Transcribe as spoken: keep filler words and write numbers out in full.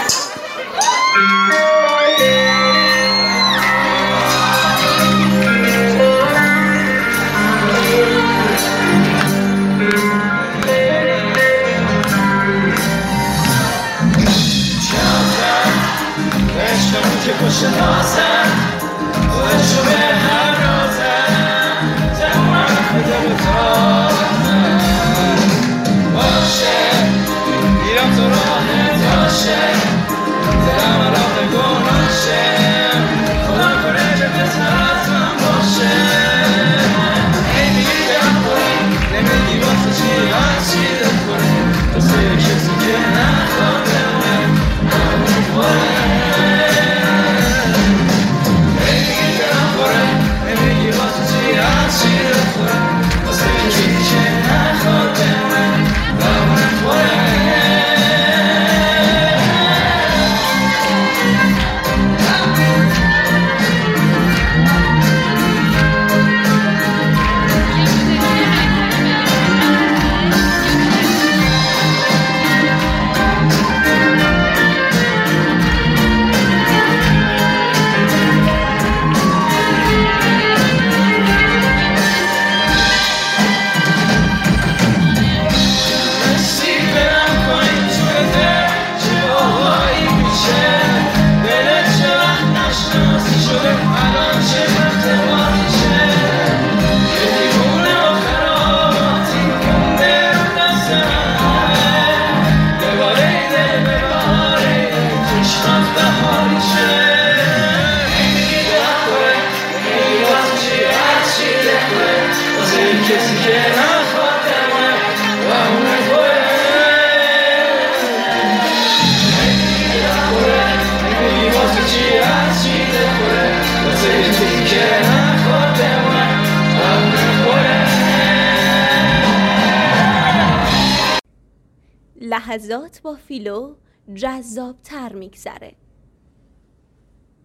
که پشت نازم خودشو به هم رازم تمام بده به تازم باشه میرم تو راه تاشه دلم راه گناشه خدا کنه که بهتر من باشه ای میگی دلم کنی نمیگی واسه چی هرچی دل کنی واسه کسی که نخواده من باشه کسی که نخواده من و اون توه نمیگی واسه چی هرچی دلخوره واسه کسی که نخواده من و اون توه. لحظات با فیلو جذاب تر میگذره.